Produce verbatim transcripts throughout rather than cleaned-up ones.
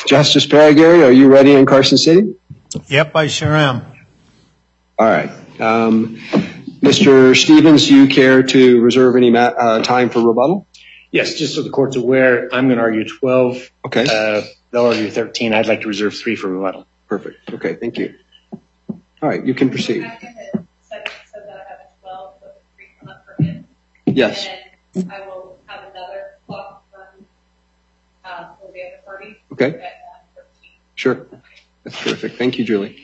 Justice Paragary, are you ready in Carson City? Yep, I sure am. All right. Um, Mister Stevens, do you care to reserve any ma uh, time for rebuttal? Yes, just so the court's aware, I'm going to argue twelve. Okay. Uh, they'll argue thirteen. I'd like to reserve three for rebuttal. Perfect. Okay, thank you. All right, you can proceed. Yes. And I will have another clock run uh, for the other party. Okay. Sure. That's terrific. Thank you, Julie.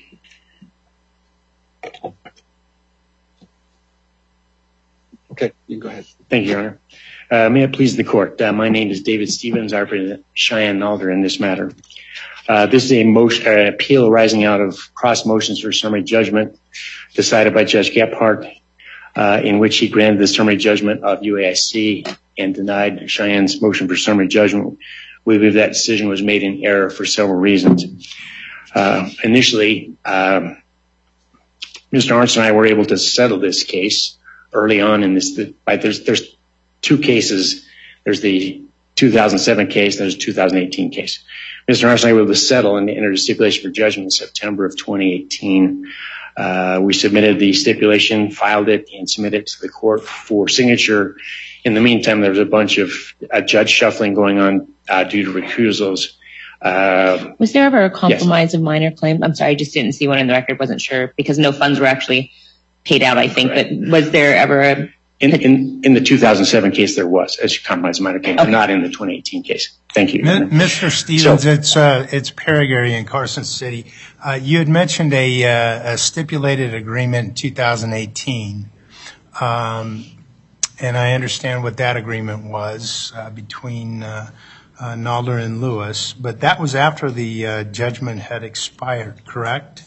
Okay, you can go ahead. Thank you, Your Honor. Uh, may it please the court. Uh, my name is David Stevens. I represent Cheyenne Nalder in this matter. Uh, this is a motion, uh, appeal arising out of cross motions for summary judgment decided by Judge Gephardt, uh, in which he granted the summary judgment of U A I C and denied Cheyenne's motion for summary judgment. We believe that decision was made in error for several reasons. Uh, initially, um, Mister Arndt and I were able to settle this case early on in this. The, right, there's, there's two cases. There's the two thousand seven case, there's the two thousand eighteen case. Mister Arndt and I were able to settle and enter a stipulation for judgment in September of twenty eighteen. Uh, we submitted the stipulation, filed it, and submitted it to the court for signature. In the meantime, there was a bunch of uh, judge shuffling going on uh, due to recusals. Uh, was there ever a compromise yes. of minor claim? I'm sorry, I just didn't see one in the record. Wasn't sure because no funds were actually paid out, I think. Right. But was there ever a... In, in, in the two thousand seven case, there was, as a compromise of minor claim, okay. Not in the twenty eighteen case. Thank you. Mister Stevens, so, it's, uh, it's Paragary in Carson City. Uh, you had mentioned a, uh, a stipulated agreement in two thousand eighteen. Um, and I understand what that agreement was uh, between uh, uh, Nalder and Lewis, but that was after the uh, judgment had expired, correct?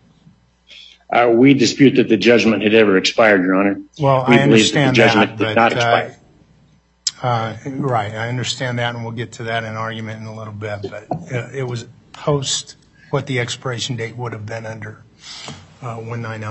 Uh, we dispute that the judgment had ever expired, Your Honor. Well, we I understand that, the judgment that, did but, not expire. Uh, uh, right, I understand that, and we'll get to that in argument in a little bit, but uh, it was post what the expiration date would have been under uh, one ninety.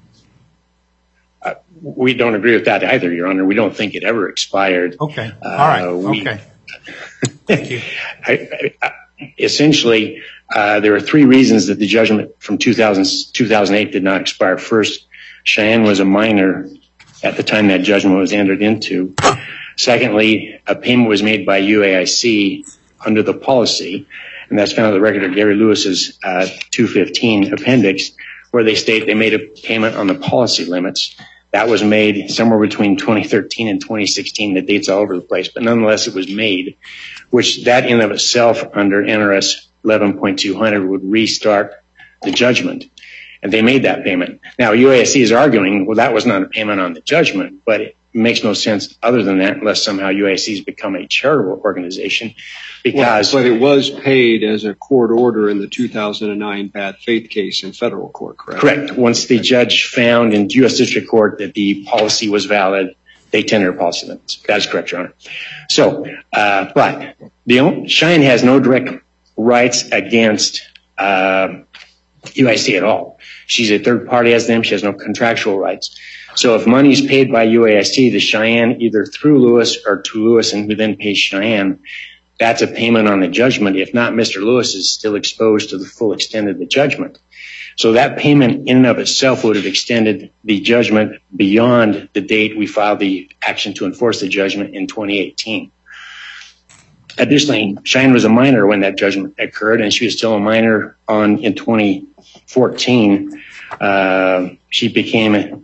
Uh, we don't agree with that either, Your Honor. We don't think it ever expired. Okay, uh, all right, we, okay. Thank you. I, I, essentially, uh, there are three reasons that the judgment from two thousand, two thousand eight did not expire. First, Cheyenne was a minor at the time that judgment was entered into. Secondly, a payment was made by U A I C under the policy, and that's found on the record of Gary Lewis's uh, two fifteen appendix, where they state they made a payment on the policy limits. That was made somewhere between twenty thirteen and twenty sixteen. The date's all over the place, but nonetheless, it was made, which that in of itself under N R S eleven point two hundred would restart the judgment. And they made that payment. Now, U A I C is arguing, well, that was not a payment on the judgment, but it makes no sense other than that unless somehow U A I C has become a charitable organization. Because well, but it was paid as a court order in the two thousand nine bad faith case in federal court, correct? Correct. Once the judge found in U S District Court that the policy was valid, they tendered policy limits. That is correct, Your Honor. So, uh, but the Cheyenne has no direct rights against uh, U A I C at all. She's a third party as them. She has no contractual rights. So if money is paid by U A I C to Cheyenne, either through Lewis or to Lewis and who then pays Cheyenne, that's a payment on the judgment. If not, Mister Lewis is still exposed to the full extent of the judgment. So that payment in and of itself would have extended the judgment beyond the date we filed the action to enforce the judgment in twenty eighteen. Additionally, Cheyenne was a minor when that judgment occurred, and she was still a minor on in twenty fourteen. Uh, she became a,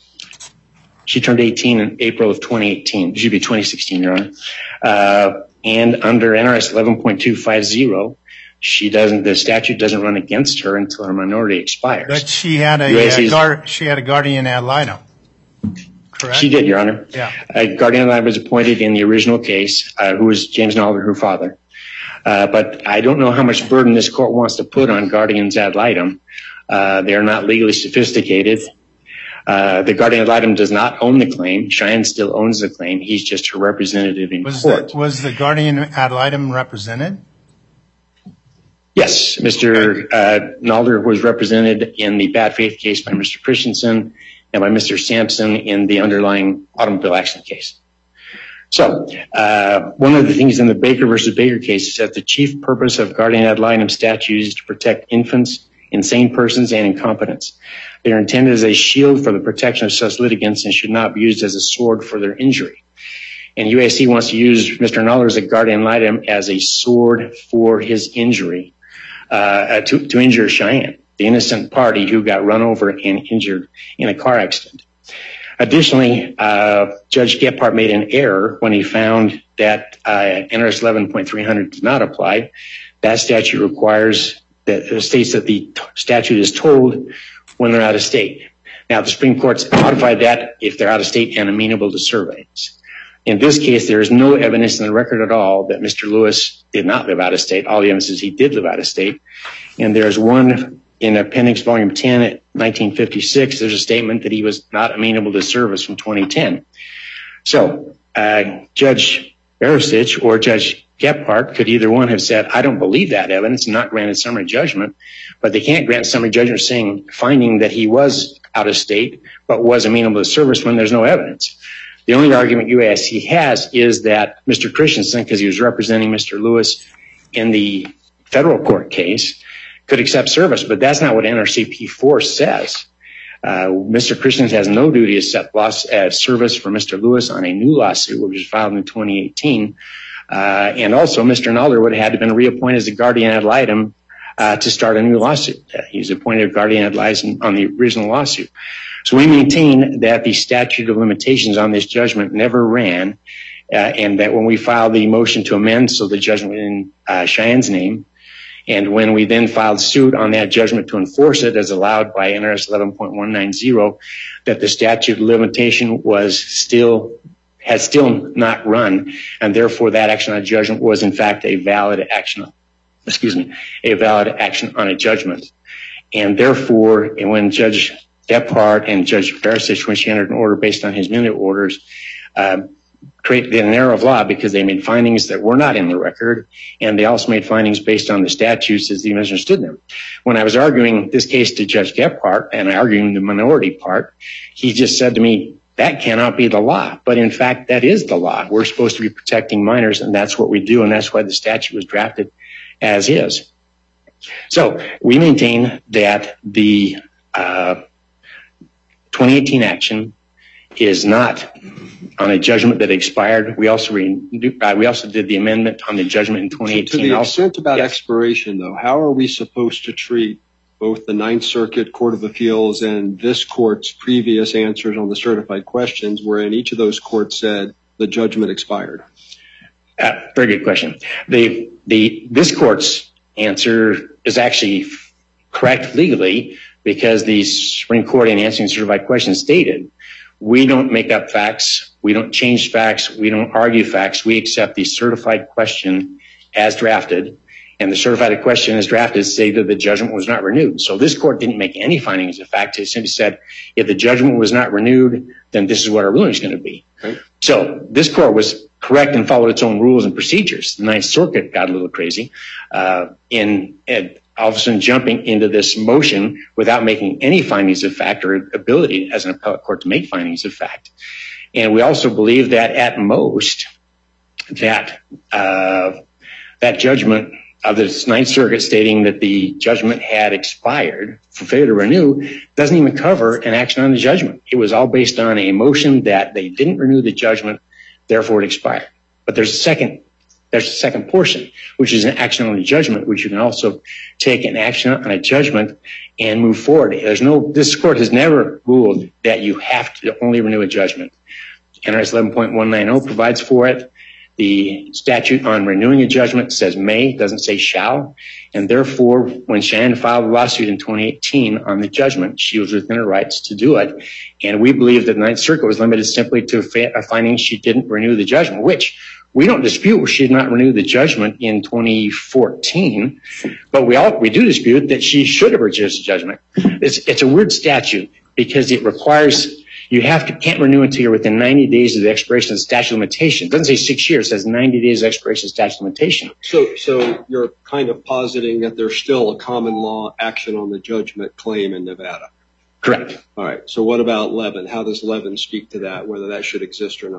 she turned eighteen in April of twenty eighteen. It should be twenty sixteen, Your Honor. Uh, and under N R S eleven point two fifty, she doesn't. The statute doesn't run against her until her minority expires. But she had a uh, guard, she had a guardian ad litem. Correct? She did, Your Honor. Yeah. A guardian ad litem was appointed in the original case, uh, who was James Nalder, her father. Uh, but I don't know how much burden this court wants to put on guardians ad litem. Uh, they are not legally sophisticated. Uh, the guardian ad litem does not own the claim. Cheyenne still owns the claim. He's just her representative in was court. The, was the guardian ad litem represented? Yes. Mister Uh, Nalder was represented in the bad faith case by Mister Christensen and by Mister Sampson in the underlying automobile accident case. So uh, one of the things in the Baker versus Baker case is that the chief purpose of guardian ad litem statutes is to protect infants, insane persons, and incompetents. They are intended as a shield for the protection of such litigants and should not be used as a sword for their injury. And U A C wants to use Mister Noller as a guardian ad litem as a sword for his injury, uh, to, to injure Cheyenne, the innocent party who got run over and injured in a car accident. Additionally, uh, Judge Gephardt made an error when he found that uh, N R S eleven point three hundred does not apply. That statute requires that uh, states that the t- statute is told when they're out of state. Now, the Supreme Court's modified that if they're out of state and amenable to surveys. In this case, there is no evidence in the record at all that Mister Lewis did not live out of state. All the evidence is he did live out of state. And there's one in Appendix Volume ten at nineteen fifty-six, there's a statement that he was not amenable to service from twenty ten. So uh, Judge Barasich or Judge Gephardt could either one have said, I don't believe that evidence and not granted summary judgment, but they can't grant summary judgment saying, finding that he was out of state but was amenable to service when there's no evidence. The only argument U A C has is that Mister Christensen, because he was representing Mister Lewis in the federal court case, could accept service, but that's not what N R C P four says. Uh, Mister Christensen has no duty to accept loss, uh, service for Mister Lewis on a new lawsuit, which was filed in twenty eighteen. Uh, and also, Mister Noller would have had to have been reappointed as a guardian ad litem uh, to start a new lawsuit. Uh, he was appointed guardian ad litem on the original lawsuit. So we maintain that the statute of limitations on this judgment never ran, uh, and that when we filed the motion to amend, so the judgment in uh, Cheyenne's name, and when we then filed suit on that judgment to enforce it as allowed by N R S eleven point one nine zero, that the statute of limitation was still, had still not run, and therefore that action on a judgment was in fact a valid action, excuse me, a valid action on a judgment. And therefore, and when Judge Gephardt and Judge Barasich, when she entered an order based on his minute orders, um, created an error of law because they made findings that were not in the record, and they also made findings based on the statutes as they misunderstood them. When I was arguing this case to Judge Gephardt, and I arguing the minority part, he just said to me, that cannot be the law. But in fact, that is the law. We're supposed to be protecting minors, and that's what we do, and that's why the statute was drafted as is. So we maintain that the uh, twenty eighteen action is not on a judgment that expired. We also re- uh, we also did the amendment on the judgment in twenty eighteen. To the also. extent about Yes. expiration, though, how are we supposed to treat both the Ninth Circuit Court of Appeals and this court's previous answers on the certified questions, wherein each of those courts said the judgment expired? Uh, very good question. The the this court's answer is actually correct legally because the Supreme Court, in answering certified questions, stated, we don't make up facts, we don't change facts, we don't argue facts, we accept the certified question as drafted, and the certified question as drafted say that the judgment was not renewed. So this court didn't make any findings of fact. It simply said, if the judgment was not renewed, then this is what our ruling is going to be. Okay. So this court was correct and followed its own rules and procedures. The Ninth Circuit got a little crazy uh, in, in all of a sudden jumping into this motion without making any findings of fact or ability as an appellate court to make findings of fact. And we also believe that at most that uh, that judgment of the Ninth Circuit stating that the judgment had expired for failure to renew doesn't even cover an action on the judgment. It was all based on a motion that they didn't renew the judgment, therefore it expired. But there's a second There's a second portion, which is an action on the judgment, which you can also take an action on a judgment and move forward. There's no, this court has never ruled that you have to only renew a judgment. N R S eleven point one nine zero provides for it. The statute on renewing a judgment says may, doesn't say shall. And therefore, when Cheyenne filed a lawsuit in twenty eighteen on the judgment, she was within her rights to do it. And we believe that the Ninth Circuit was limited simply to a finding she didn't renew the judgment, which we don't dispute she did not renew the judgment in twenty fourteen, but we all we do dispute that she should have renewed the judgment. It's it's a weird statute because it requires you have to can't renew until you're within ninety days of the expiration of the statute of limitation. It doesn't say six years; it says ninety days of expiration of statute of limitation. So, so you're kind of positing that there's still a common law action on the judgment claim in Nevada. Correct. All right. So what about Levin? How does Levin speak to that? Whether that should exist or not?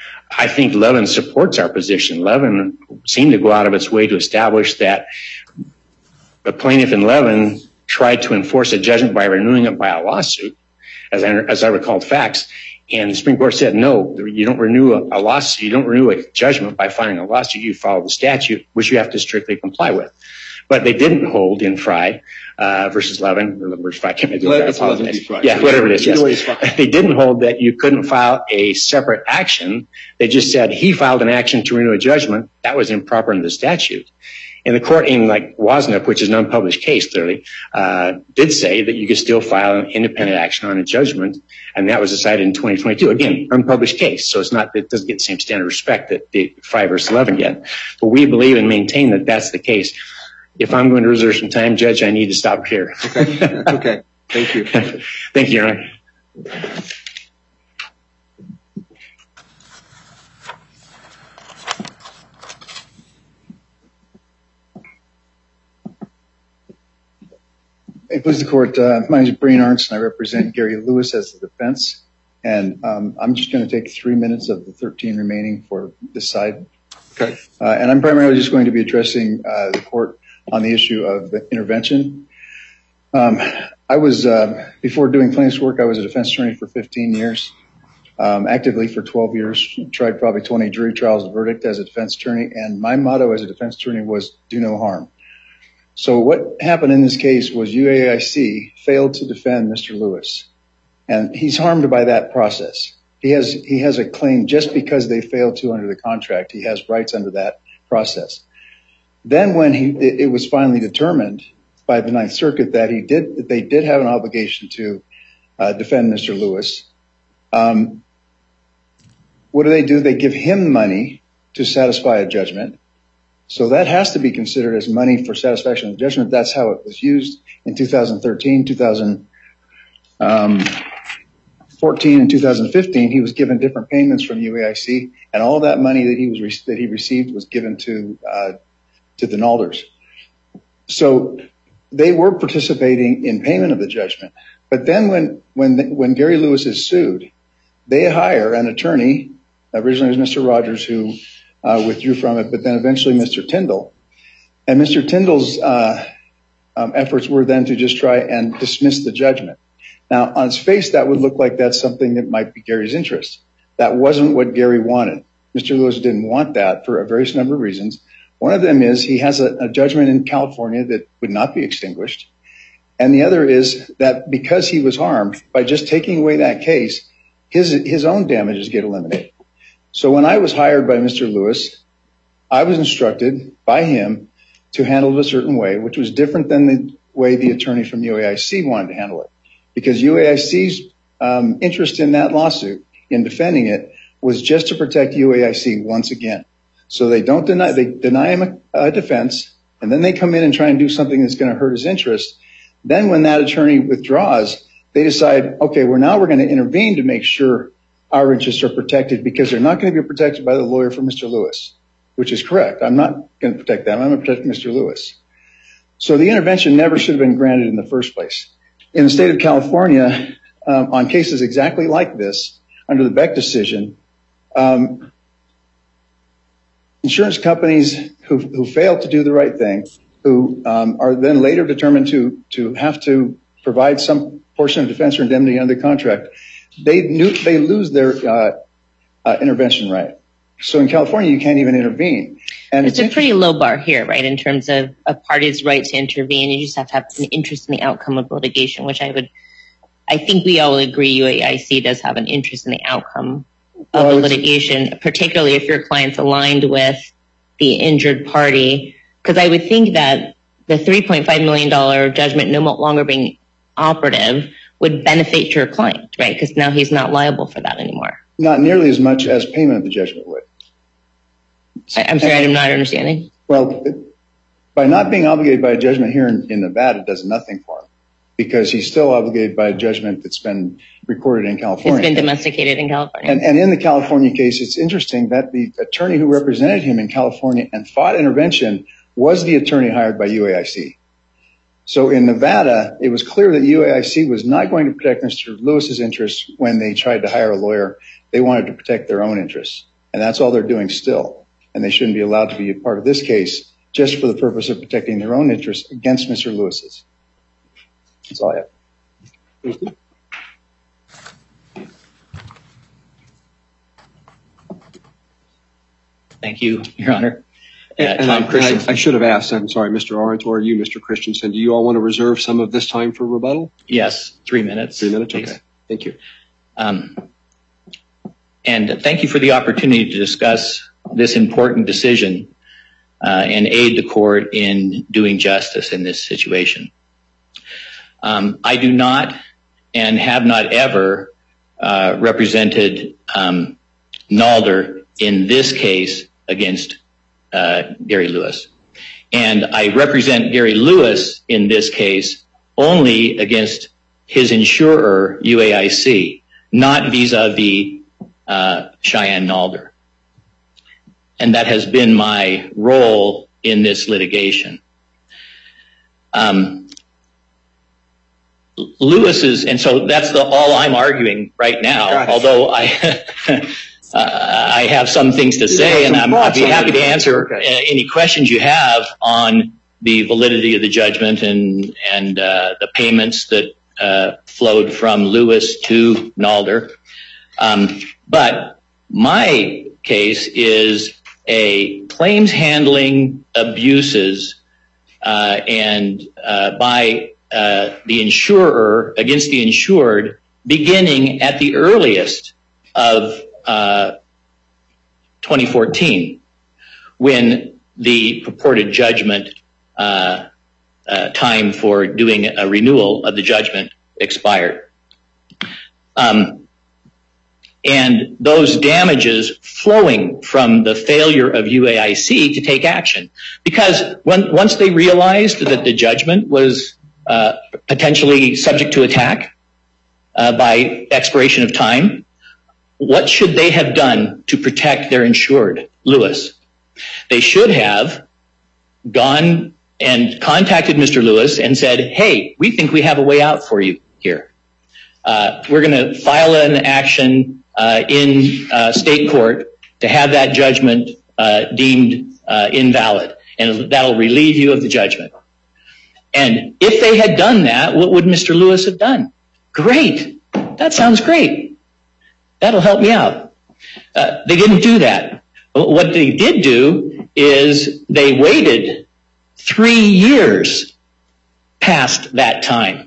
I think Levin supports our position. Levin seemed to go out of its way to establish that the plaintiff in Levin tried to enforce a judgment by renewing it by a lawsuit, as I, as I recalled facts. And the Supreme Court said, no, you don't renew a, a lawsuit. You don't renew a judgment by filing a lawsuit. You follow the statute, which you have to strictly comply with. But they didn't hold in Fry uh, versus Levin, or versus Fry. I can't remember. I apologize. Yeah, whatever it is. Yes. They didn't hold that you couldn't file a separate action. They just said he filed an action to renew a judgment. That was improper in the statute. And the court in like Wasnip, which is an unpublished case, clearly, uh, did say that you could still file an independent action on a judgment. And that was decided in twenty twenty-two. Again, unpublished case. So it's not, it doesn't get the same standard of respect that the Fry versus Levin get. But we believe and maintain that that's the case. If I'm going to reserve some time, Judge, I need to stop here. Okay. Okay. Thank you. Thank you, Your Honor. Hey, please, the court. Uh, my name is Brian Arndt, and I represent Gary Lewis as the defense. And um, I'm just going to take three minutes of the thirteen remaining for this side. Okay. Uh, and I'm primarily just going to be addressing uh, the court on the issue of the intervention. Um, I was, uh, before doing plaintiff's work, I was a defense attorney for fifteen years, um, actively for twelve years, tried probably twenty jury trials and verdict as a defense attorney. And my motto as a defense attorney was do no harm. So what happened in this case was U A I C failed to defend Mister Lewis, and he's harmed by that process. He has he has a claim just because they failed to under the contract. He has rights under that process. Then when he it, it was finally determined by the Ninth Circuit that he did that they did have an obligation to uh, defend Mister Lewis. Um, what do they do? They give him money to satisfy a judgment. So that has to be considered as money for satisfaction of judgment. That's how it was used in two thousand thirteen, two thousand fourteen, and two thousand fifteen. He was given different payments from U A I C, and all that money that he was re- that he received was given to uh, to the Nalders. So they were participating in payment of the judgment. But then when when the, when Gary Lewis is sued, they hire an attorney. Originally it was Mister Rogers who Uh, withdrew from it, but then eventually Mister Tyndall. And Mister Tyndall's uh, um, efforts were then to just try and dismiss the judgment. Now, on its face, that would look like that's something that might be Gary's interest. That wasn't what Gary wanted. Mister Lewis didn't want that for a various number of reasons. One of them is he has a, a judgment in California that would not be extinguished. And the other is that because he was harmed, by just taking away that case, his his own damages get eliminated. So when I was hired by Mister Lewis, I was instructed by him to handle it a certain way, which was different than the way the attorney from U A I C wanted to handle it. Because U A I C's um, interest in that lawsuit, in defending it, was just to protect U A I C once again. So they don't deny, they deny him a, a defense, and then they come in and try and do something that's going to hurt his interest. Then when that attorney withdraws, they decide, okay, well now we're going to intervene to make sure our interests are protected, because they're not going to be protected by the lawyer for Mister Lewis, which is correct. I'm not going to protect them. I'm going to protect Mister Lewis. So the intervention never should have been granted in the first place. In the state of California, um, on cases exactly like this, under the Beck decision, um, insurance companies who, who fail to do the right thing, who um, are then later determined to, to have to provide some portion of defense or indemnity under the contract, They knew, they lose their uh, uh, intervention right. So in California, you can't even intervene. And it's, it's a pretty low bar here, right, in terms of a party's right to intervene. You just have to have an interest in the outcome of litigation, which I would, I think we all agree U A I C does have an interest in the outcome of well, the litigation, particularly if your client's aligned with the injured party. Because I would think that the three point five million dollars judgment no longer being operative would benefit your client, right? Because now he's not liable for that anymore. Not nearly as much as payment of the judgment would. I, I'm sorry, I'm not understanding. Well, it, by not being obligated by a judgment here in, in Nevada, it does nothing for him, because he's still obligated by a judgment that's been recorded in California. It's been domesticated in California. And, and in the California case, it's interesting that the attorney who represented him in California and fought intervention was the attorney hired by U A I C. So in Nevada, it was clear that U A I C was not going to protect Mister Lewis's interests when they tried to hire a lawyer. They wanted to protect their own interests. And that's all they're doing still. And they shouldn't be allowed to be a part of this case just for the purpose of protecting their own interests against Mister Lewis's. That's all I have. Thank you. Thank you, Your Honor. Uh, and Tom I, Christensen. I, I should have asked, I'm sorry, Mister Arendt, or you, Mister Christensen, do you all want to reserve some of this time for rebuttal? Yes, three minutes. Three minutes, please. okay. Thank you. Um, and thank you for the opportunity to discuss this important decision uh, and aid the court in doing justice in this situation. Um, I do not and have not ever uh, represented um, Nalder in this case against uh, Gary Lewis. And I represent Gary Lewis in this case only against his insurer, U A I C, not vis-a-vis uh, Cheyenne Nalder. And that has been my role in this litigation. Um, Lewis's, and so that's the, all I'm arguing right now, although I uh, I have some things to say, and I'm, I'd be happy to answer okay. uh, any questions you have on the validity of the judgment and, and uh, the payments that uh, flowed from Lewis to Nalder. Um, but my case is a claims handling abuses uh, and uh, by uh, the insurer against the insured beginning at the earliest of uh, twenty fourteen when the purported judgment uh, uh, time for doing a renewal of the judgment expired. Um, and those damages flowing from the failure of U A I C to take action. Because when, once they realized that the judgment was uh, potentially subject to attack uh, by expiration of time, what should they have done to protect their insured, Lewis? They should have gone and contacted Mister Lewis and said, hey, we think we have a way out for you here. Uh, we're going to file an action uh, in uh, state court to have that judgment uh, deemed uh, invalid, and that'll relieve you of the judgment. And if they had done that, what would Mister Lewis have done? Great. That sounds great. That'll help me out. Uh, they didn't do that. What they did do is they waited three years past that time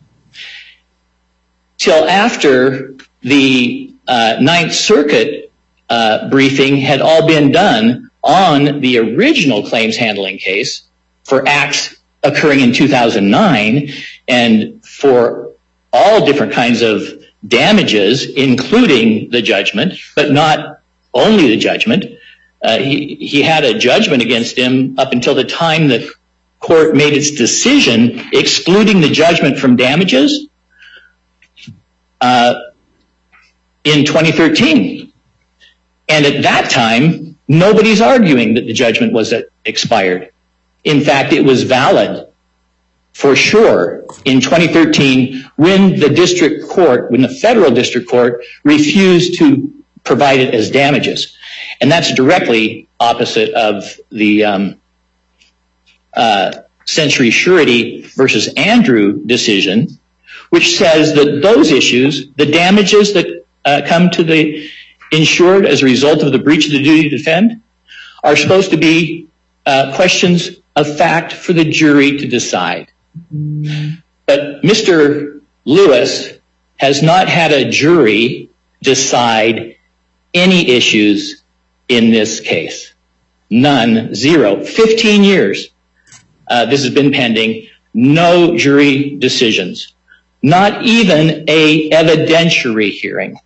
till after the uh, Ninth Circuit uh, briefing had all been done on the original claims handling case for acts occurring in two thousand nine and for all different kinds of damages, including the judgment, but not only the judgment. Uh, he, he had a judgment against him up until the time the court made its decision excluding the judgment from damages uh, in twenty thirteen. And at that time, nobody's arguing that the judgment was expired. In fact, it was valid for sure in twenty thirteen when the district court, when the federal district court refused to provide it as damages. And that's directly opposite of the um, uh, Century Surety versus Andrew decision, which says that those issues, the damages that uh, come to the insured as a result of the breach of the duty to defend, are supposed to be uh, questions of fact for the jury to decide. But Mister Lewis has not had a jury decide any issues in this case. None, zero, fifteen years. Uh, this has been pending. No jury decisions. Not even a evidentiary hearing.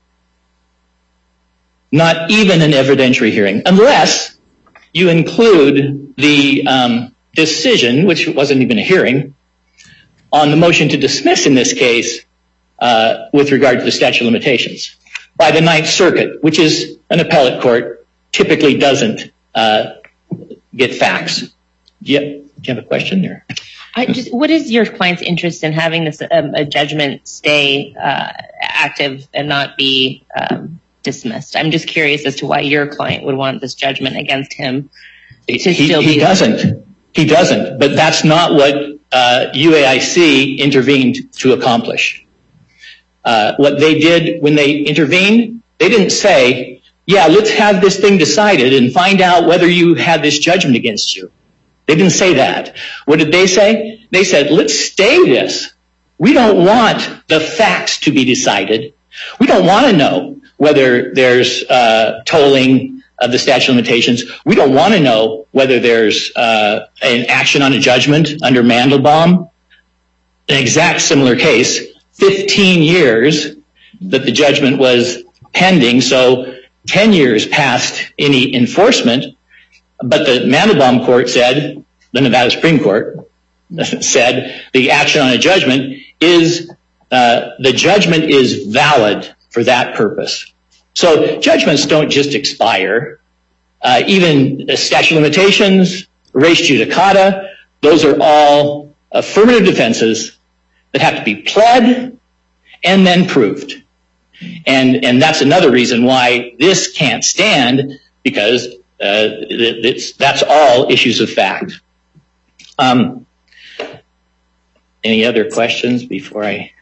Not even an evidentiary hearing, unless you include the um, decision, which wasn't even a hearing, on the motion to dismiss in this case uh, with regard to the statute of limitations by the Ninth Circuit, which is an appellate court, typically doesn't uh, get facts. Do you, do you have a question there? I just, what is your client's interest in having this um, a judgment stay uh, active and not be um, dismissed. I'm just curious as to why your client would want this judgment against him to he, still he be. doesn't. He doesn't. But that's not what uh, U A I C intervened to accomplish. Uh, what they did when they intervened, they didn't say, yeah, let's have this thing decided and find out whether you had this judgment against you. They didn't say that. What did they say? They said, let's stay this. We don't want the facts to be decided. We don't want to know whether there's uh, tolling of the statute of limitations. We don't want to know whether there's uh, an action on a judgment under Mandelbaum. An exact similar case, fifteen years that the judgment was pending, so ten years past any enforcement. But the Mandelbaum court said, the Nevada Supreme Court said, the action on a judgment is, uh, the judgment is valid for that purpose. So judgments don't just expire. Uh, even the statute of limitations, res judicata, those are all affirmative defenses that have to be pled and then proved. And, and that's another reason why this can't stand, because uh, it's, that's all issues of fact. Um, any other questions before I...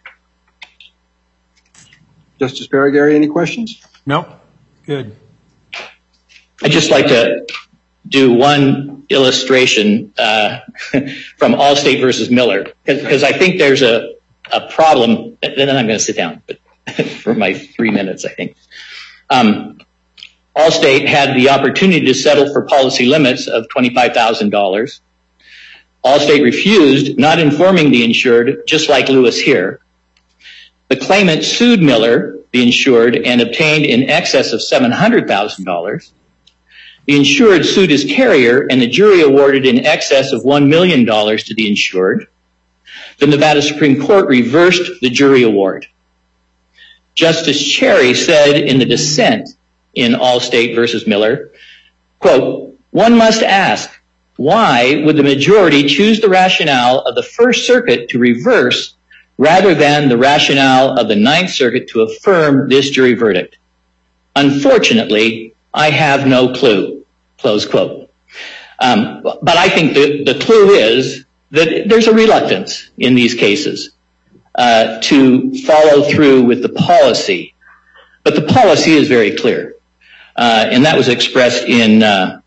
Justice Paragary, any questions? Nope. Good. I'd just like to do one illustration uh, from Allstate versus Miller, because I think there's a, a problem. Then I'm going to sit down but for my three minutes, I think. Um, Allstate had the opportunity to settle for policy limits of twenty-five thousand dollars. Allstate refused, not informing the insured, just like Lewis here. The claimant sued Miller, the insured, and obtained in excess of seven hundred thousand dollars. The insured sued his carrier, and the jury awarded in excess of one million dollars to the insured. The Nevada Supreme Court reversed the jury award. Justice Cherry said in the dissent in Allstate versus Miller, quote, one must ask, why would the majority choose the rationale of the First Circuit to reverse rather than the rationale of the Ninth Circuit to affirm this jury verdict? Unfortunately, I have no clue, close quote. Um, but I think the, the clue is that there's a reluctance in these cases uh, to follow through with the policy. But the policy is very clear. Uh, and that was expressed in uh,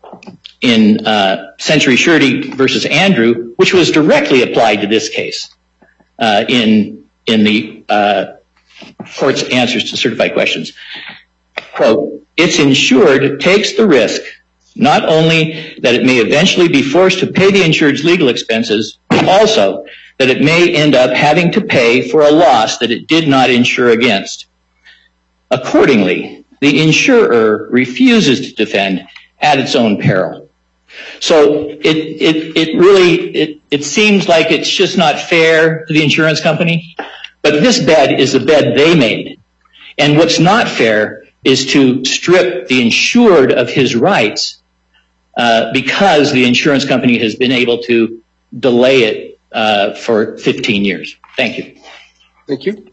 in uh, Century Surety versus Andrew, which was directly applied to this case uh, in in the uh, court's answers to certified questions. Quote, its insured takes the risk not only that it may eventually be forced to pay the insured's legal expenses, but also that it may end up having to pay for a loss that it did not insure against. Accordingly, the insurer refuses to defend at its own peril. So it it it really it it seems like it's just not fair to the insurance company, but this bed is the bed they made. And what's not fair is to strip the insured of his rights uh, because the insurance company has been able to delay it uh, for fifteen years. Thank you. Thank you.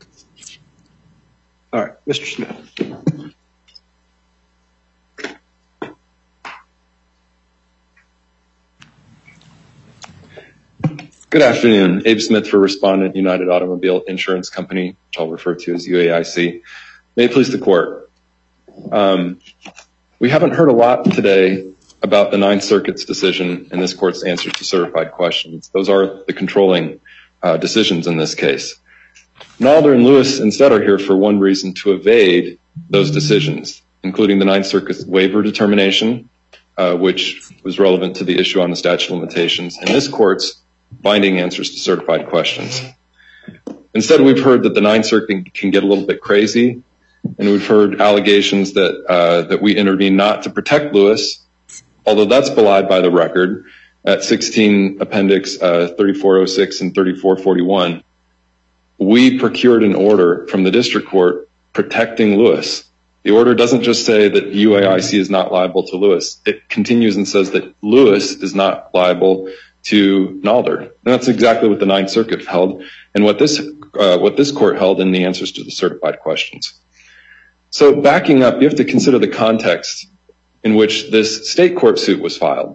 All right, Mister Smith. Good afternoon. Abe Smith for Respondent, United Automobile Insurance Company, which I'll refer to as U A I C. May it please the court. Um, we haven't heard a lot today about the Ninth Circuit's decision and this court's answers to certified questions. Those are the controlling uh, decisions in this case. Nalder and Lewis instead are here for one reason, to evade those decisions, including the Ninth Circuit's waiver determination, uh, which was relevant to the issue on the statute of limitations, and this court's binding answers to certified questions. Instead, we've heard that the Ninth Circuit can get a little bit crazy, and we've heard allegations that uh, that we intervened not to protect Lewis, although that's belied by the record at sixteen Appendix uh, thirty-four oh six and thirty-four forty-one. We procured an order from the district court protecting Lewis. The order doesn't just say that U A I C is not liable to Lewis. It continues and says that Lewis is not liable to Nalder. And that's exactly what the Ninth Circuit held and what this uh, what this court held in the answers to the certified questions. So backing up, you have to consider the context in which this state court suit was filed.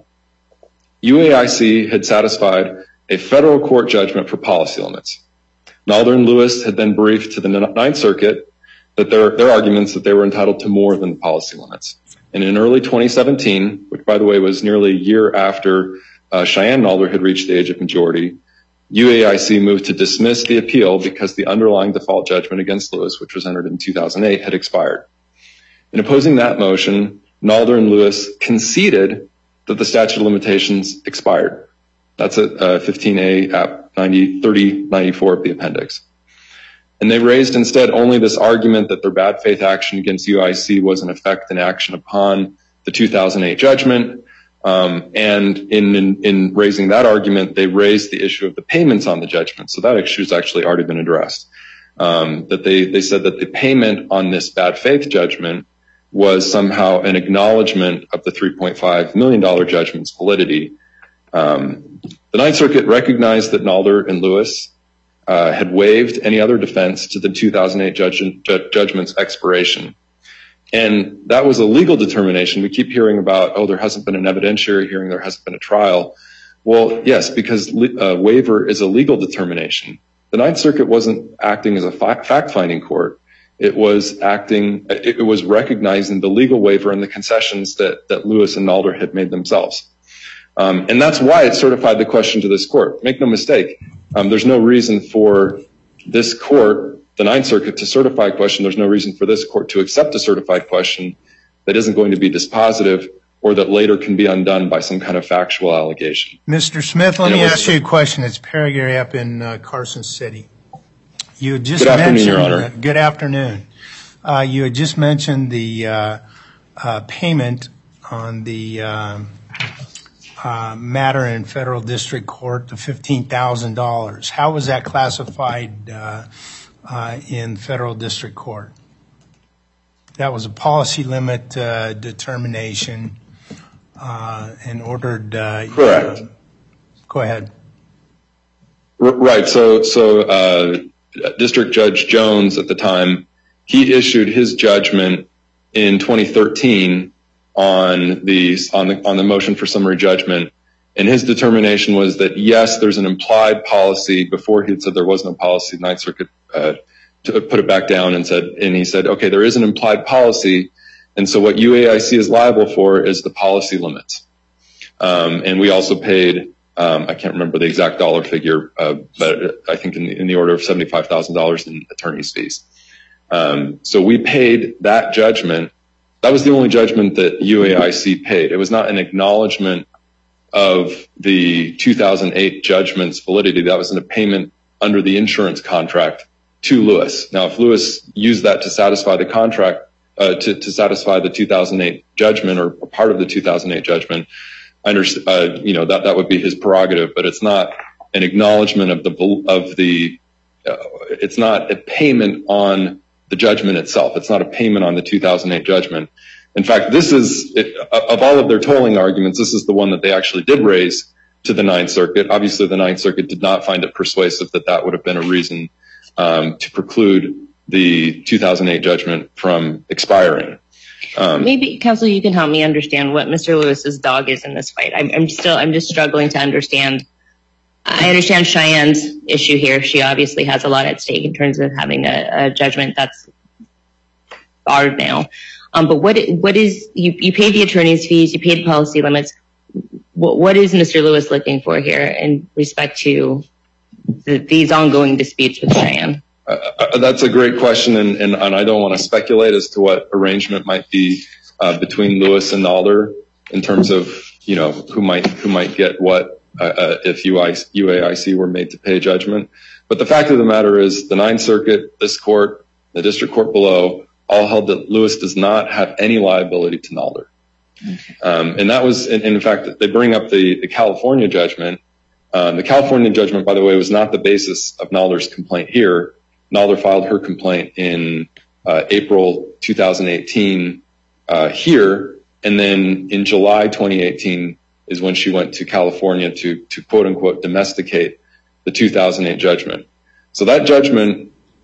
U A I C had satisfied a federal court judgment for policy limits. Nalder and Lewis had then briefed to the Ninth Circuit that their, their arguments that they were entitled to more than the policy limits. And in early twenty seventeen, which by the way was nearly a year after uh, Cheyenne Nalder had reached the age of majority, U A I C moved to dismiss the appeal because the underlying default judgment against Lewis, which was entered in two thousand eight, had expired. In opposing that motion, Nalder and Lewis conceded that the statute of limitations expired. That's at uh, fifteen A, app thirty ninety-four of the appendix. And they raised instead only this argument that their bad faith action against U A I C was in effect an action upon the two thousand eight judgment. Um, and in, in, in raising that argument, they raised the issue of the payments on the judgment. So that issue has actually already been addressed. Um, that they, they said that the payment on this bad faith judgment was somehow an acknowledgement of the three point five million dollars judgment's validity. Um, the Ninth Circuit recognized that Nalder and Lewis uh, had waived any other defense to the two thousand eight judge, ju- judgment's expiration. And that was a legal determination. We keep hearing about, oh, there hasn't been an evidentiary hearing, there hasn't been a trial. Well, yes, because a waiver is a legal determination. The Ninth Circuit wasn't acting as a fact-finding court. It was acting, it was recognizing the legal waiver and the concessions that, that Lewis and Nalder had made themselves. Um, and that's why it certified the question to this court. Make no mistake, um, there's no reason for this court, the Ninth Circuit, to certify a question. There's no reason for this court to accept a certified question that isn't going to be dispositive or that later can be undone by some kind of factual allegation. Mister Smith, let me ask you a question. It's Perry Gary up in uh, Carson City. You had just good mentioned, afternoon, Your Honor. Uh, good afternoon. Uh, you had just mentioned the uh, uh, payment on the um, uh, matter in federal district court, the fifteen thousand dollars. How was that classified uh, uh, in federal district court? That was a policy limit uh, determination uh, and ordered. Uh, Correct. Uh, go ahead. R- right. So, so. Uh, District Judge Jones at the time, he issued his judgment in twenty thirteen on the on the on the motion for summary judgment, and his determination was that yes, there's an implied policy. Before he had said there was no policy, the Ninth Circuit uh, to put it back down and said, and he said, okay, there is an implied policy, and so what U A I C is liable for is the policy limits, um, and we also paid. Um, I can't remember the exact dollar figure, uh, but I think in the, in the order of seventy-five thousand dollars in attorney's fees. Um, so we paid that judgment. That was the only judgment that U A I C paid. It was not an acknowledgement of the two thousand eight judgment's validity. That was a payment under the insurance contract to Lewis. Now, if Lewis used that to satisfy the contract, uh, to, to satisfy the two thousand eight judgment or part of the two thousand eight judgment, I understand, uh, you know, that, that would be his prerogative, but it's not an acknowledgement of the, of the, uh, it's not a payment on the judgment itself. It's not a payment on the two thousand eight judgment. In fact, this is, it, of all of their tolling arguments, this is the one that they actually did raise to the Ninth Circuit. Obviously, the Ninth Circuit did not find it persuasive that that would have been a reason um, to preclude the two thousand eight judgment from expiring. Um, Maybe, counsel, you can help me understand what Mister Lewis's dog is in this fight. I'm, I'm still, I'm just struggling to understand. I understand Cheyenne's issue here. She obviously has a lot at stake in terms of having a, a judgment that's barred now. Um, but what, what is, you, you paid the attorney's fees, you paid policy limits. What, what is Mister Lewis looking for here in respect to the, these ongoing disputes with Cheyenne? Uh, that's a great question, and, and, and I don't want to speculate as to what arrangement might be uh, between Lewis and Nalder in terms of, you know, who might who might get what uh, uh, if U A I C were made to pay judgment. But the fact of the matter is, the Ninth Circuit, this court, the district court below, all held that Lewis does not have any liability to Nalder. Okay. Um, and that was, and in fact, they bring up the, the California judgment. Um, the California judgment, by the way, was not the basis of Nalder's complaint here. Nalder filed her complaint in uh, April two thousand eighteen uh, here, and then in July twenty eighteen is when she went to California to, to quote unquote domesticate the two thousand eight judgment. So that judgment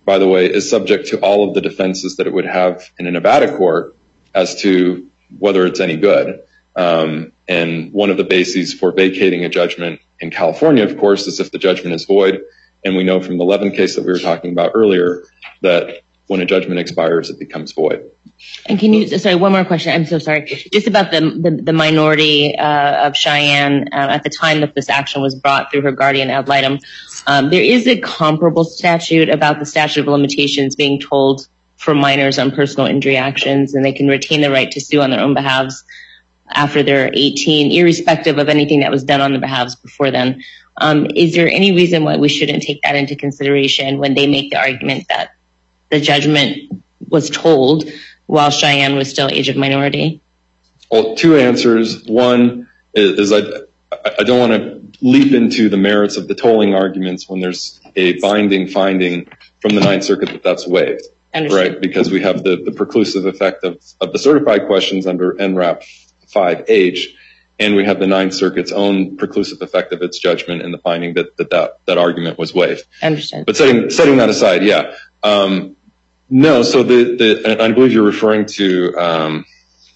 by the way, is subject to all of the defenses that it would have in a Nevada court as to whether it's any good. Um, and one of the bases for vacating a judgment in California, of course, is if the judgment is void. And we know from the Levin case that we were talking about earlier that when a judgment expires, it becomes void. And can you, sorry, one more question. I'm so sorry. Just about the the, the minority uh, of Cheyenne uh, at the time that this action was brought through her guardian ad litem. Um, there is a comparable statute about the statute of limitations being told for minors on personal injury actions, and they can retain the right to sue on their own behalves after they're eighteen, irrespective of anything that was done on their behalves before then. Um, is there any reason why we shouldn't take that into consideration when they make the argument that the judgment was told while Cheyenne was still age of minority? Well, two answers. One is, is I, I don't want to leap into the merits of the tolling arguments when there's a binding finding from the Ninth Circuit that that's waived, right? Because we have the, the preclusive effect of, of the certified questions under N R A P five H, and we have the Ninth Circuit's own preclusive effect of its judgment and the finding that that, that, that argument was waived. Understood. But setting, setting that aside, yeah. Um, no, so the, the, I believe you're referring to, um,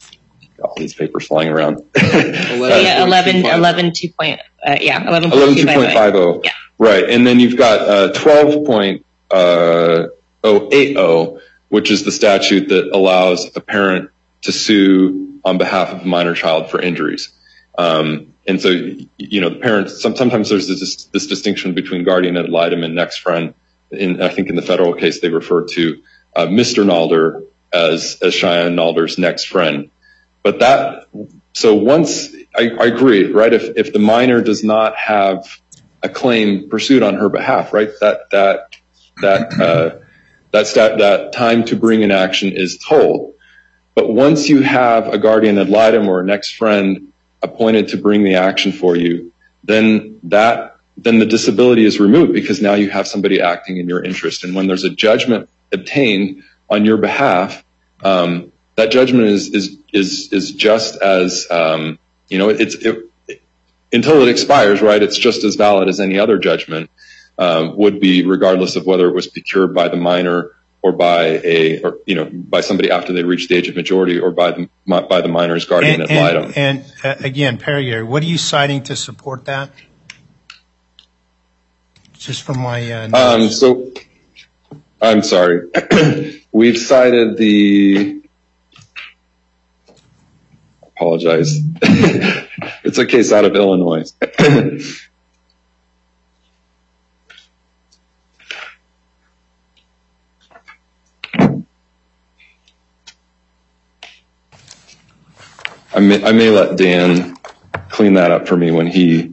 all these papers flying around. eleven, yeah, eleven, eleven, two point, uh, yeah, eleven, eleven, two point five oh. Yeah. Right. And then you've got, uh, twelve point oh eight oh, which is the statute that allows a parent to sue on behalf of a minor child for injuries. Um, and so, you know, the parents, some, sometimes there's this, this distinction between guardian ad litem and next friend. In, I think in the federal case, they refer to, uh, Mister Nalder as, as Cheyenne Nalder's next friend. But that, so once, I, I agree, right? If, if the minor does not have a claim pursued on her behalf, right? That, that, that, uh, that stat, that time to bring an action is told. But once you have a guardian ad litem or a next friend appointed to bring the action for you, then that, then the disability is removed because now you have somebody acting in your interest. And when there's a judgment obtained on your behalf, um, that judgment is, is, is, is just as, um, you know, it's, it, it, until it expires, right? It's just as valid as any other judgment, um, would be regardless of whether it was procured by the minor or by a, or, you know, by somebody after they reach the age of majority or by the, by the minor's guardian ad litem. And, and uh, again, Perrier, what are you citing to support that? Just from my, uh, notes. Um, so, I'm sorry. We've cited the, apologize. It's a case out of Illinois. I may, I may let Dan clean that up for me when he...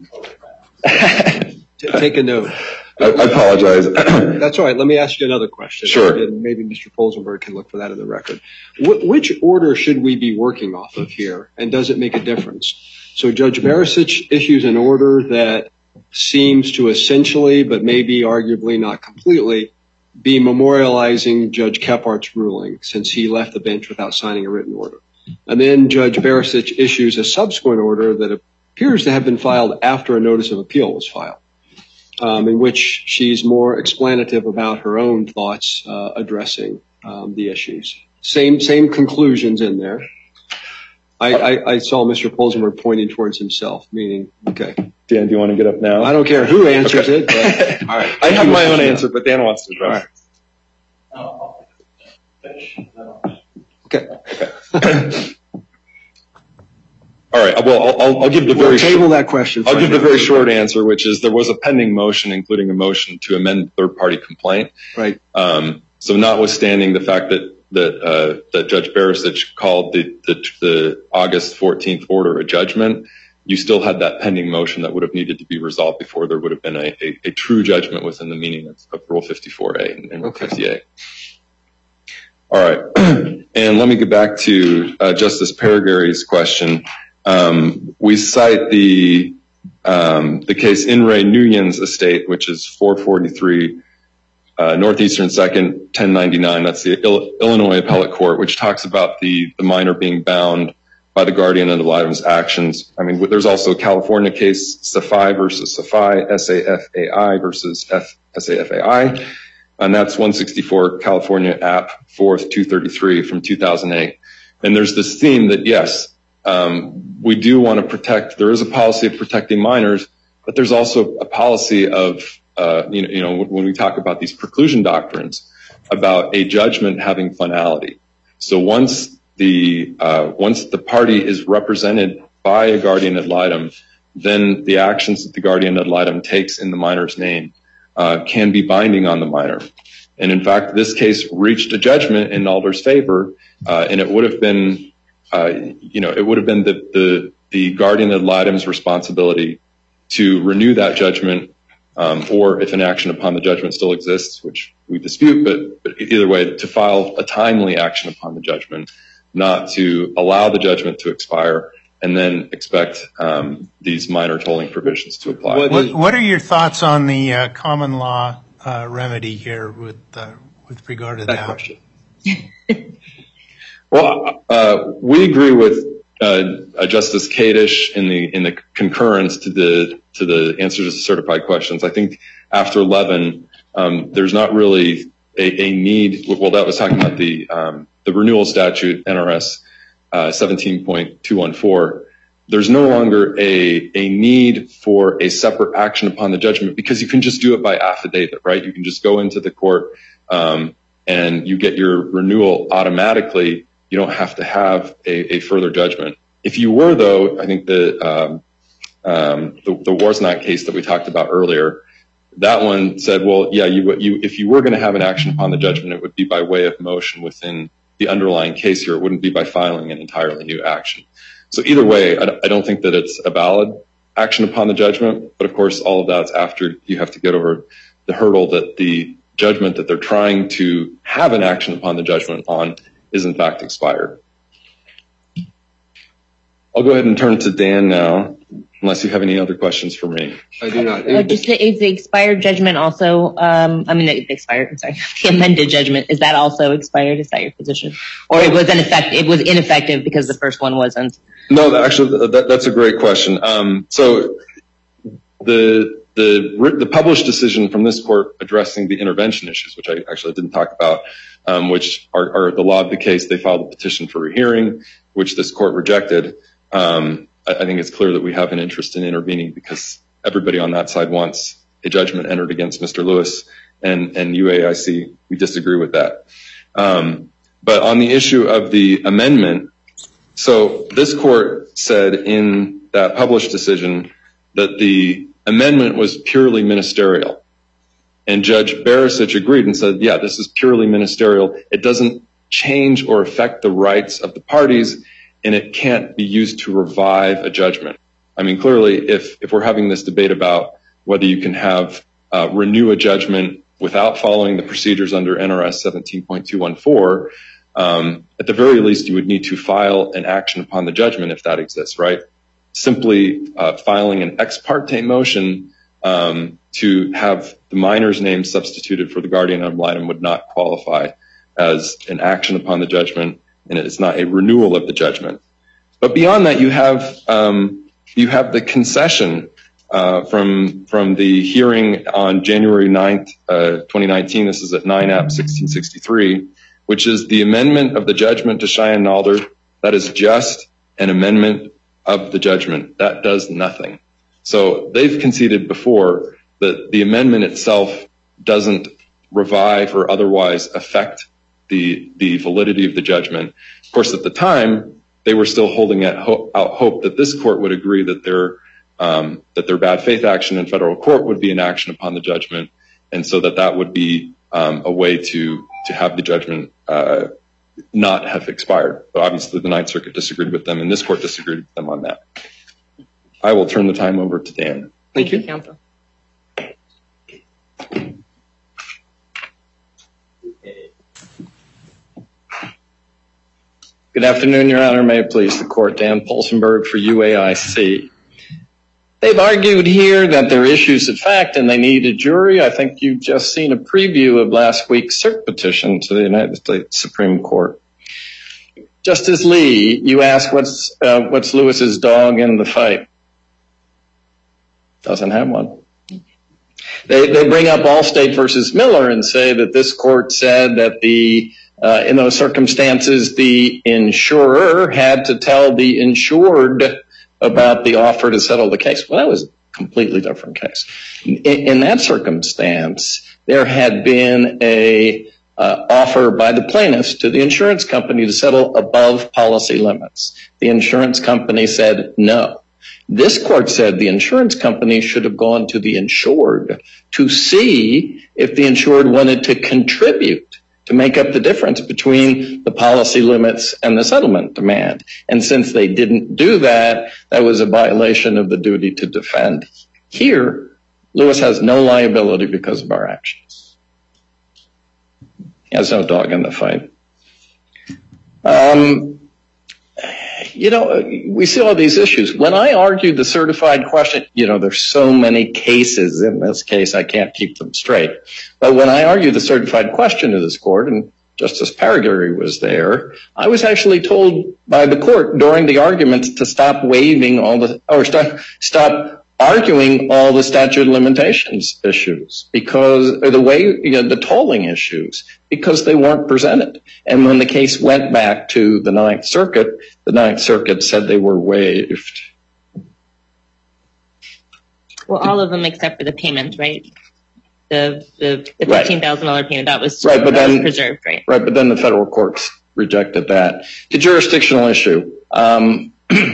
Take a note. I, I apologize. That's all right. Let me ask you another question. Sure. And maybe Mister Polzenberg can look for that in the record. Wh- which order should we be working off of here, and does it make a difference? So Judge Barisic issues an order that seems to essentially, but maybe arguably not completely, be memorializing Judge Kephardt's ruling since he left the bench without signing a written order. And then Judge Barisic issues a subsequent order that appears to have been filed after a notice of appeal was filed, um, in which she's more explanative about her own thoughts uh, addressing um, the issues. Same same conclusions in there. I, I, I saw Mister Polzenberg pointing towards himself, meaning, okay. Dan, do you want to get up now? I don't care who answers okay. it, but all right. I have my own answer, but Dan wants to address it. All right. Okay. Okay. All right. Well, I'll, I'll give the we'll very table that question. I'll give the very short answer, which is there was a pending motion, including a motion to amend the third-party complaint. Right. Um, so, notwithstanding the fact that that uh, that Judge Barisic called the, the the August fourteenth order a judgment, you still had that pending motion that would have needed to be resolved before there would have been a, a, a true judgment within the meaning of, of Rule fifty-four A and, and Rule okay. fifty A. All right. And let me get back to uh, Justice Perigary's question. Um, we cite the um, the case In Re Nuyens Estate, which is four forty-three uh, Northeastern Second, ten ninety-nine. That's the Il- Illinois Appellate Court, which talks about the, the minor being bound by the guardian ad litem's actions. I mean, there's also a California case, Safai versus Safai, S A F A I versus F- S A F A I. and that's one sixty-four California App fourth two thirty-three from two thousand eight. And there's this theme that, yes, um, we do want to protect, there is a policy of protecting minors, but there's also a policy of, uh, you know, you know, when we talk about these preclusion doctrines, about a judgment having finality. So once the, uh, once the party is represented by a guardian ad litem, then the actions that the guardian ad litem takes in the minor's name uh, can be binding on the minor. And in fact, this case reached a judgment in Nalder's favor, uh, and it would have been, uh, you know, it would have been the, the, the guardian ad litem's responsibility to renew that judgment, um, or if an action upon the judgment still exists, which we dispute, but, but either way, to file a timely action upon the judgment, not to allow the judgment to expire and then expect um, these minor tolling provisions to apply. What, what are your thoughts on the uh, common law uh, remedy here with uh, with regard to that, that question? Well, uh, we agree with uh, Justice Kadish in the in the concurrence to the to the answers to the certified questions. I think after Levin, um, there's not really a, a need. Well, that was talking about the um, the renewal statute, N R S uh, seventeen point two one four. There's no longer a a need for a separate action upon the judgment because you can just do it by affidavit, right? You can just go into the court um, and you get your renewal automatically. You don't have to have a, a further judgment. If you were, though, I think the um, um, the, the Warsnot case that we talked about earlier, that one said, well, yeah, you, you if you were going to have an action upon the judgment, it would be by way of motion within the underlying case here. It wouldn't be by filing an entirely new action. So either way, I, I don't think that it's a valid action upon the judgment. But of course, all of that's after you have to get over the hurdle that the judgment that they're trying to have an action upon the judgment on is in fact expired. I'll go ahead and turn to Dan now, unless you have any other questions for me. I do not. Uh, just the, is the expired judgment also, um, I mean, the, the expired, I'm sorry, the amended judgment, is that also expired? Is that your position? Or it was ineffective, it was ineffective because the first one wasn't? No, actually, that, that's a great question. Um, so the, the, the published decision from this court addressing the intervention issues, which I actually didn't talk about, um, which are, are the law of the case, they filed a petition for a hearing, which this court rejected. Um, I, I think it's clear that we have an interest in intervening because everybody on that side wants a judgment entered against Mister Lewis and, and U A I C. We disagree with that. Um, but on the issue of the amendment, so this court said in that published decision that the amendment was purely ministerial. And Judge Barisic agreed and said, yeah, this is purely ministerial. It doesn't change or affect the rights of the parties, and it can't be used to revive a judgment. I mean, clearly, if, if we're having this debate about whether you can have uh, renew a judgment without following the procedures under N R S seventeen point two one four, um, at the very least, you would need to file an action upon the judgment if that exists, right? Simply uh, filing an ex parte motion um, to have the minor's name substituted for the guardian ad litem would not qualify as an action upon the judgment, and it's not a renewal of the judgment. But beyond that, you have um, you have the concession uh, from from the hearing on January ninth, uh, twenty nineteen. This is at nine App sixteen sixty-three, which is the amendment of the judgment to Cheyenne Nalder. That is just an amendment of the judgment. That does nothing. So they've conceded before that the amendment itself doesn't revive or otherwise affect the the validity of the judgment. Of course, at the time, they were still holding out hope, out hope that this court would agree that their um, that their bad faith action in federal court would be an action upon the judgment, and so that that would be um, a way to to have the judgment uh, not have expired. But obviously, the Ninth Circuit disagreed with them, and this court disagreed with them on that. I will turn the time over to Dan. Thank, Thank you, counsel. Good afternoon, Your Honor. May it please the court. Dan Polsenberg for U A I C. They've argued here that there are issues of fact and they need a jury. I think you've just seen a preview of last week's cert petition to the United States Supreme Court. Justice Lee, you asked what's uh, what's Lewis's dog in the fight? Doesn't have one. They, they bring up Allstate versus Miller and say that this court said that the uh, in those circumstances, the insurer had to tell the insured about the offer to settle the case. Well, that was a completely different case. In, in that circumstance, there had been a uh, offer by the plaintiffs to the insurance company to settle above policy limits. The insurance company said no. This court said the insurance company should have gone to the insured to see if the insured wanted to contribute to make up the difference between the policy limits and the settlement demand. And since they didn't do that, that was a violation of the duty to defend. Here, Lewis has no liability because of our actions. He has no dog in the fight. Um, You know, we see all these issues. When I argued the certified question, you know, there's so many cases in this case, I can't keep them straight. But when I argued the certified question to this court, and Justice Paragary was there, I was actually told by the court during the arguments to stop waiving all the, or stop, stop arguing all the statute of limitations issues because, or the way, you know, the tolling issues, because they weren't presented. And when the case went back to the Ninth Circuit, the Ninth Circuit said they were waived. Well, all of them except for the payment, right? The the, the fifteen thousand dollars right. payment, that was, right, but that then, was preserved, right? Right, but then the federal courts rejected that. The jurisdictional issue. Um,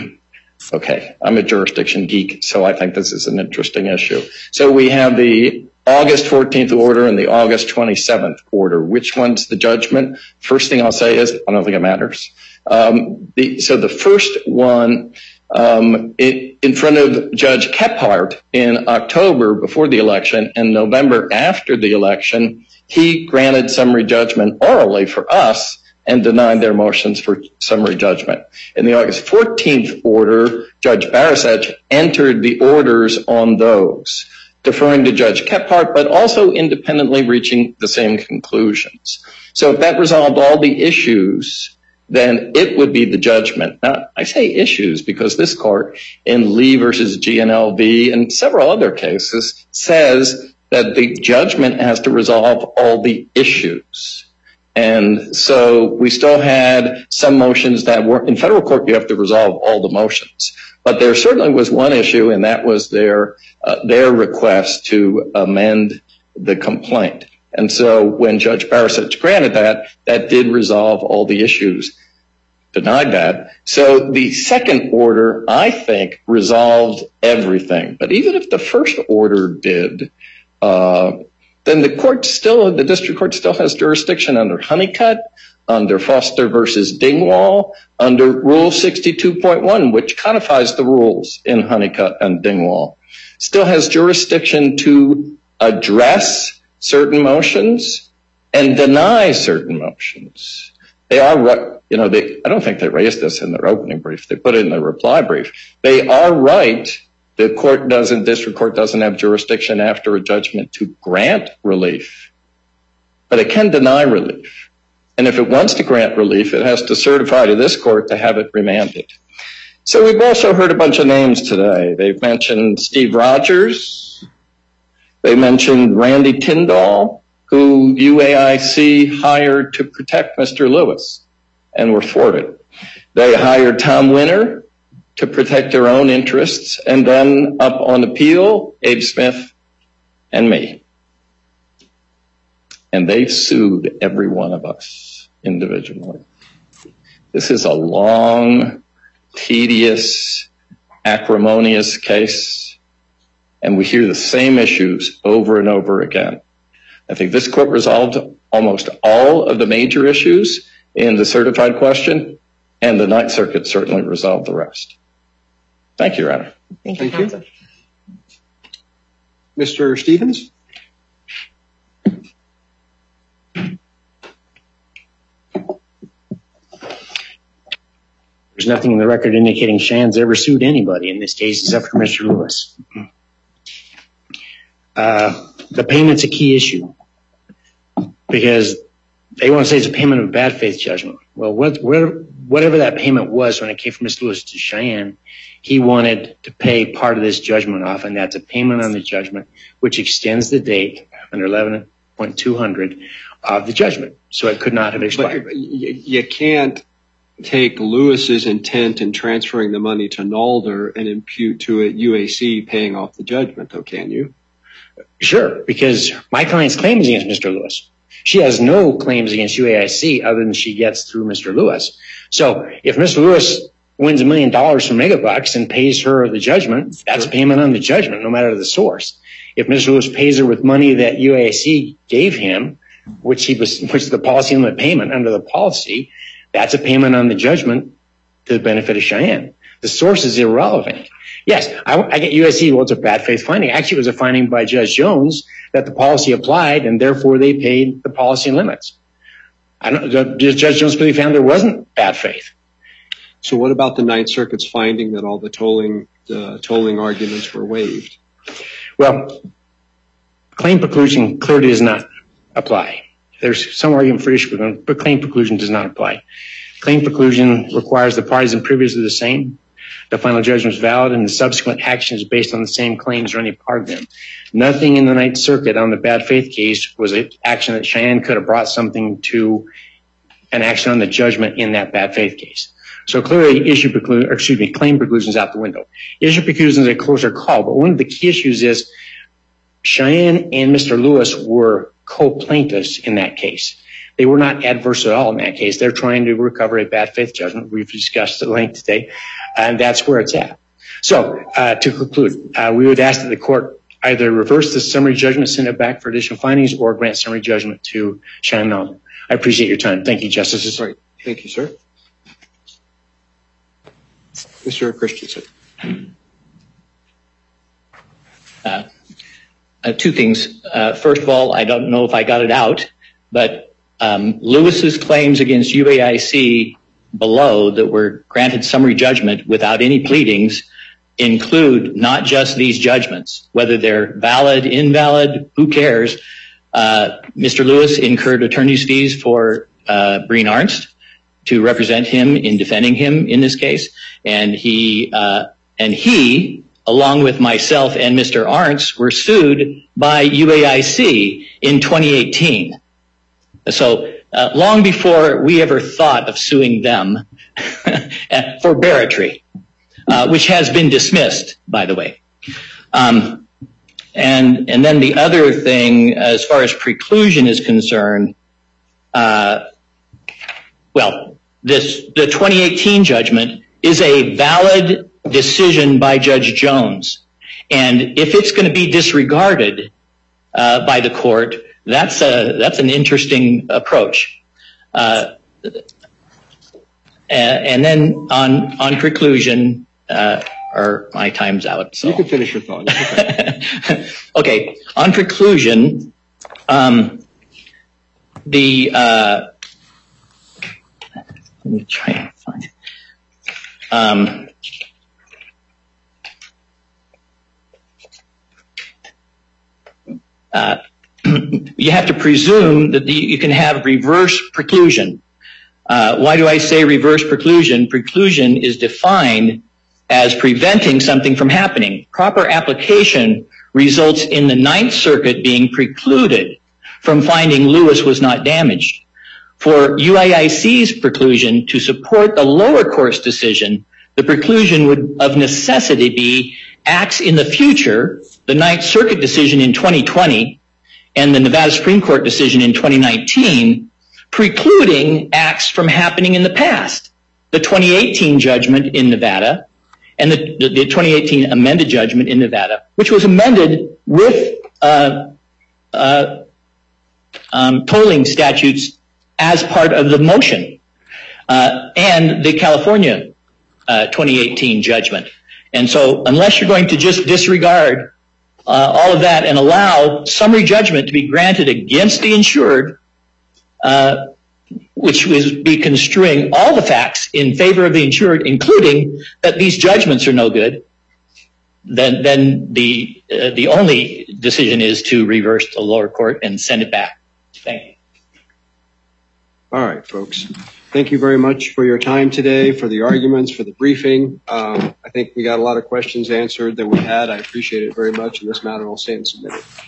Okay, I'm a jurisdiction geek, so I think this is an interesting issue. So we have the August fourteenth order and the August twenty-seventh order. Which one's the judgment? First thing I'll say is I don't think it matters. Um, the, so the first one, um, it, in front of Judge Kephart in October before the election and November after the election, he granted summary judgment orally for us and denied their motions for summary judgment. In the August fourteenth order, Judge Barasech entered the orders on those, deferring to Judge Kephart, but also independently reaching the same conclusions. So if that resolved all the issues, then it would be the judgment. Now, I say issues because this court in Lee versus G N L V and several other cases says that the judgment has to resolve all the issues. And so we still had some motions that were in federal court. You have to resolve all the motions, but there certainly was one issue, and that was their uh, their request to amend the complaint. And so when Judge Barasech granted that, that did resolve all the issues, denied that. So the second order, I think, resolved everything. But even if the first order did, uh, then the court still, the district court still has jurisdiction under Honeycutt, under Foster versus Dingwall, under Rule sixty-two point one, which codifies the rules in Honeycutt and Dingwall. Still has jurisdiction to address certain motions and deny certain motions. They are, you know, they, I don't think they raised this in their opening brief. They put it in their reply brief. They are right. The court doesn't, district court doesn't have jurisdiction after a judgment to grant relief, but it can deny relief. And if it wants to grant relief, it has to certify to this court to have it remanded. So we've also heard a bunch of names today. They've mentioned Steve Rogers. They mentioned Randy Tyndall, who U A I C hired to protect Mister Lewis and were thwarted. They hired Tom Winter to protect their own interests, and then up on appeal, Abe Smith and me. And they've sued every one of us individually. This is a long, tedious, acrimonious case, and we hear the same issues over and over again. I think this court resolved almost all of the major issues in the certified question, and the Ninth Circuit certainly resolved the rest. Thank you, Your Honor. Thank you, Thank you. Mister Stevens? There's nothing in the record indicating Cheyenne's ever sued anybody in this case except for Mister Lewis. Uh, the payment's a key issue because they want to say it's a payment of bad faith judgment. Well, what, where, whatever that payment was when it came from Mister Lewis to Cheyenne, he wanted to pay part of this judgment off, and that's a payment on the judgment, which extends the date under eleven point two hundred of the judgment. So it could not have expired. But you can't take Lewis's intent in transferring the money to Nalder and impute to it U A C paying off the judgment, though, can you? Sure, because my client's claim is against Mister Lewis. She has no claims against U A I C other than she gets through Mister Lewis. So if Mister Lewis wins a million dollars from Megabucks and pays her the judgment, that's sure. payment on the judgment, no matter the source. If Mister Lewis pays her with money that U A I C gave him, which he was, which is the policy limit payment under the policy, that's a payment on the judgment to the benefit of Cheyenne. The source is irrelevant. Yes, I, I get U A C, well, it's a bad faith finding. Actually, it was a finding by Judge Jones that the policy applied, and therefore they paid the policy limits. I don't, Judge Jones really found there wasn't bad faith. So what about the Ninth Circuit's finding that all the tolling, uh, tolling arguments were waived? Well, claim preclusion clearly does not apply. There's some argument for issue, but claim preclusion does not apply. Claim preclusion requires the parties and privileges are the same. The final judgment is valid, and the subsequent action is based on the same claims or any part of them. Nothing in the Ninth Circuit on the bad faith case was an action that Cheyenne could have brought something to an action on the judgment in that bad faith case. So clearly, issue preclusion, or excuse me, claim preclusion is out the window. Issue preclusion is a closer call, but one of the key issues is Cheyenne and Mister Lewis were co-plaintiffs in that case. They were not adverse at all in that case. They're trying to recover a bad faith judgment. We've discussed at length today, and that's where it's at. So uh, to conclude, uh, we would ask that the court either reverse the summary judgment, send it back for additional findings, or grant summary judgment to Cheyenne Nalder. I appreciate your time. Thank you, Justices. Right. Thank you, sir. Mister Christensen. Uh, uh, two things. Uh, first of all, I don't know if I got it out, but um, Lewis's claims against U A I C below that were granted summary judgment without any pleadings include not just these judgments, whether they're valid, invalid, who cares. Uh, Mister Lewis incurred attorney's fees for uh, Breen Arnst to represent him in defending him in this case, and he uh, and he, along with myself and Mister Arnst, were sued by U A I C in twenty eighteen. So uh, long before we ever thought of suing them for barratry, uh, which has been dismissed, by the way. Um, and and then the other thing, as far as preclusion is concerned, uh, well, this the twenty eighteen judgment is a valid decision by Judge Jones, and if it's going to be disregarded uh, by the court, that's a that's an interesting approach. Uh, and then on on preclusion, uh, or my time's out. So you can finish your thought. Okay. Okay, on preclusion, um, the uh, let me try and find it. Um, uh, you have to presume that the, you can have reverse preclusion. Uh, why do I say reverse preclusion? Preclusion is defined as preventing something from happening. Proper application results in the Ninth Circuit being precluded from finding Lewis was not damaged. For U A I C's preclusion to support the lower court's decision, the preclusion would of necessity be acts in the future, the Ninth Circuit decision in twenty twenty and the Nevada Supreme Court decision in twenty nineteen, precluding acts from happening in the past. The twenty eighteen judgment in Nevada and the, the, the twenty eighteen amended judgment in Nevada, which was amended with uh, uh, um, tolling statutes as part of the motion, uh, and the California uh, twenty eighteen judgment. And so unless you're going to just disregard uh, all of that and allow summary judgment to be granted against the insured, uh, which would be construing all the facts in favor of the insured, including that these judgments are no good, then, then the, uh, the only decision is to reverse the lower court and send it back. Thank you. All right. right, folks. Thank you very much for your time today, for the arguments, for the briefing. Um, I think we got a lot of questions answered that we had. I appreciate it very much, and this matter will stand submitted.